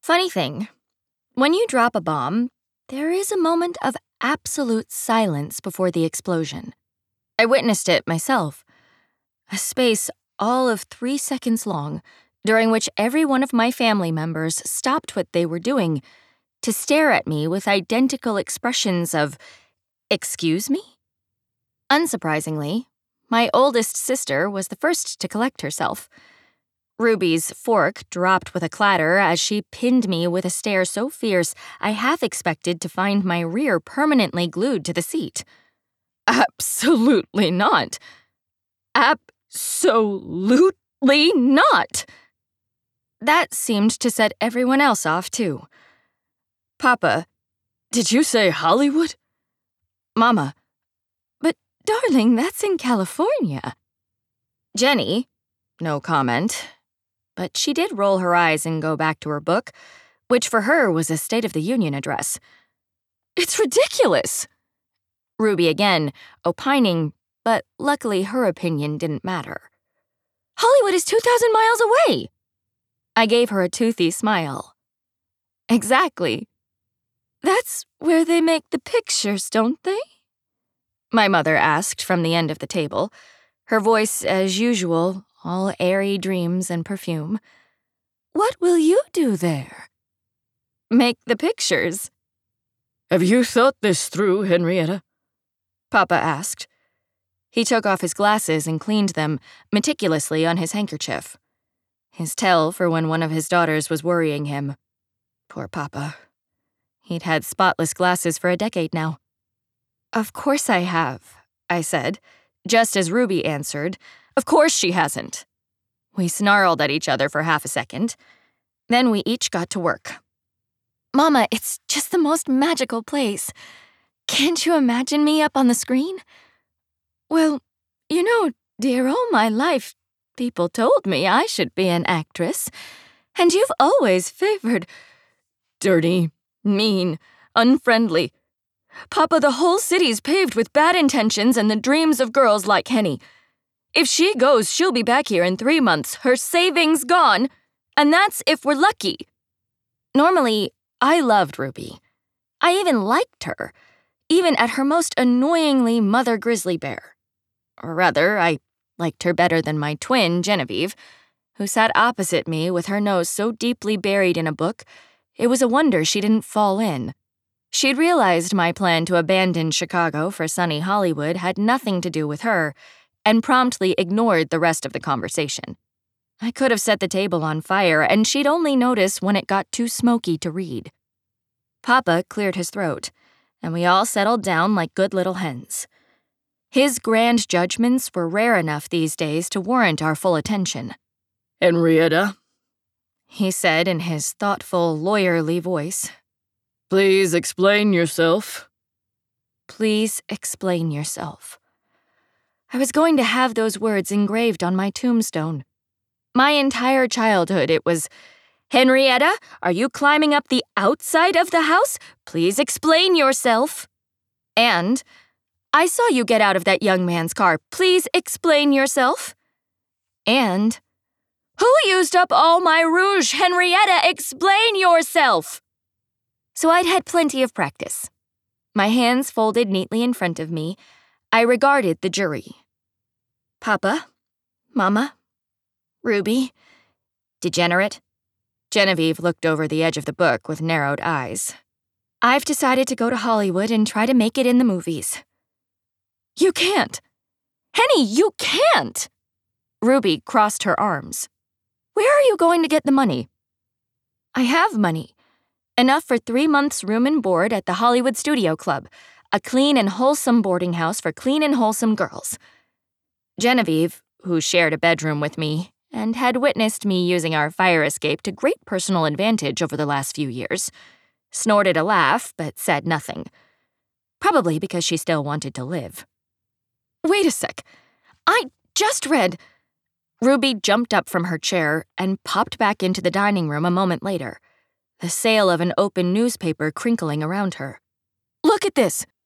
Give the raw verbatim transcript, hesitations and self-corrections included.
Funny thing, when you drop a bomb, there is a moment of absolute silence before the explosion. I witnessed it myself. A space all of three seconds long, during which every one of my family members stopped what they were doing to stare at me with identical expressions of, "Excuse me?" Unsurprisingly, my oldest sister was the first to collect herself. Ruby's fork dropped with a clatter as she pinned me with a stare so fierce I half expected to find my rear permanently glued to the seat. Absolutely not. Absolutely not. That seemed to set everyone else off, too. Papa, did you say Hollywood? Mama, but darling, that's in California. Jenny, no comment. But she did roll her eyes and go back to her book, which for her was a State of the Union address. It's ridiculous! Ruby again, opining, but luckily her opinion didn't matter. Hollywood is two thousand miles away! I gave her a toothy smile. Exactly. That's where they make the pictures, don't they? My mother asked from the end of the table, her voice, as usual, all airy dreams and perfume. What will you do there? Make the pictures. Have you thought this through, Henrietta? Papa asked. He took off his glasses and cleaned them meticulously on his handkerchief. His tell for when one of his daughters was worrying him. Poor Papa. He'd had spotless glasses for a decade now. Of course I have, I said, just as Ruby answered, Of course she hasn't. We snarled at each other for half a second. Then we each got to work. Mama, it's just the most magical place. Can't you imagine me up on the screen? Well, you know, dear, all my life, people told me I should be an actress. And you've always favored dirty, mean, unfriendly. Papa, the whole city's paved with bad intentions and the dreams of girls like Henny. If she goes, she'll be back here in three months, her savings gone, and that's if we're lucky. Normally, I loved Ruby. I even liked her, even at her most annoyingly mother grizzly bear. Or rather, I liked her better than my twin, Genevieve, who sat opposite me with her nose so deeply buried in a book, it was a wonder she didn't fall in. She'd realized my plan to abandon Chicago for sunny Hollywood had nothing to do with her, and promptly ignored the rest of the conversation. I could have set the table on fire, and she'd only notice when it got too smoky to read. Papa cleared his throat, and we all settled down like good little hens. His grand judgments were rare enough these days to warrant our full attention. Henrietta, he said in his thoughtful, lawyerly voice. Please explain yourself. Please explain yourself. I was going to have those words engraved on my tombstone. My entire childhood it was, Henrietta, are you climbing up the outside of the house? Please explain yourself. And, I saw you get out of that young man's car. Please explain yourself. And, who used up all my rouge? Henrietta, explain yourself. So I'd had plenty of practice. My hands folded neatly in front of me, I regarded the jury. Papa, Mama, Ruby, degenerate. Genevieve looked over the edge of the book with narrowed eyes. I've decided to go to Hollywood and try to make it in the movies. You can't. Henny, you can't. Ruby crossed her arms. Where are you going to get the money? I have money. Enough for three months' room and board at the Hollywood Studio Club, a clean and wholesome boarding house for clean and wholesome girls. Genevieve, who shared a bedroom with me and had witnessed me using our fire escape to great personal advantage over the last few years, snorted a laugh but said nothing. Probably because she still wanted to live. Wait a sec. I just read... Ruby jumped up from her chair and popped back into the dining room a moment later, the sail of an open newspaper crinkling around her. Look at this.